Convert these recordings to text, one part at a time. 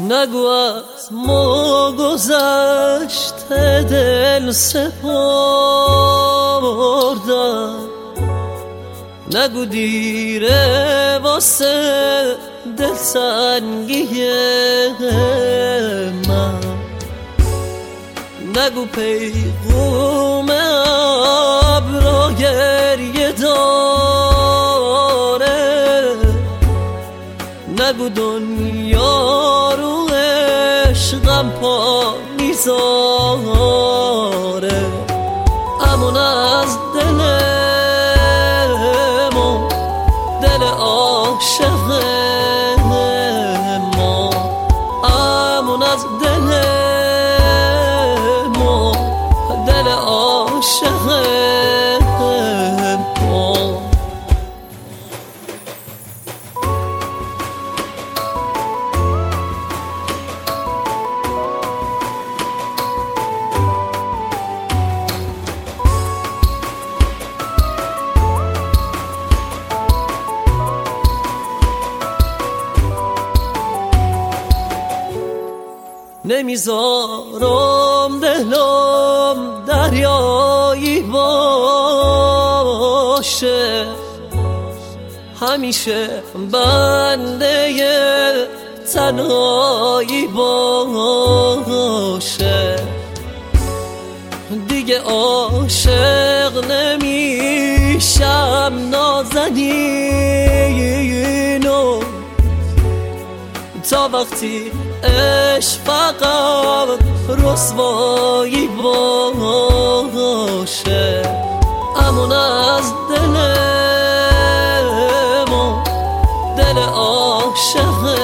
نگو از ما گذشته دل سپردم، نگو دیره واسه دل سنگی من، نگو پیغوم ابرا گریه داره، نگو دنیا رو عشقم پا میذاره. امون از دل ما، دل عاشق ما، امون از دل ما، دل عاشق ما. نمیذارم دلم دریایی باشه، همیشه بنده تنهایی باشه. دیگه عاشق نمیشم نازنینو، تا وقتی عشق فقط رسوایی باشه. امون از دل ما، دل عاشق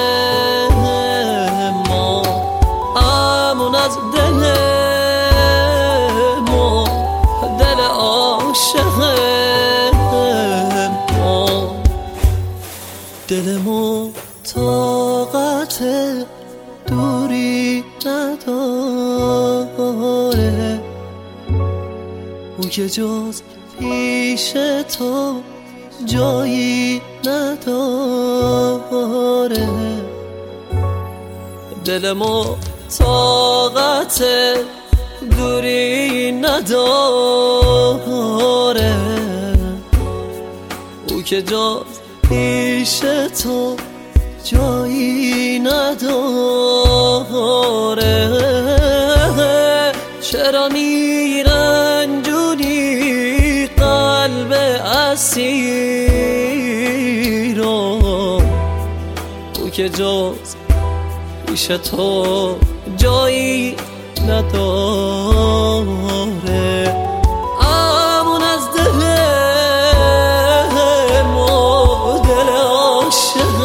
ما، امون از دل ما، دل عاشق ما. دل ما طاقت دوری نداره، اون که جز پیش تو جایی نداره. دل ما طاقت دوری نداره، اون که جز پیش تو جایی نداره. چرا میرنجونی قلب اسیر رو، او که جز پیش تو جایی نداره. امون از دل ما، دل عاشق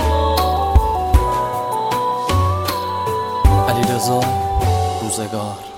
علیرضا روزگار.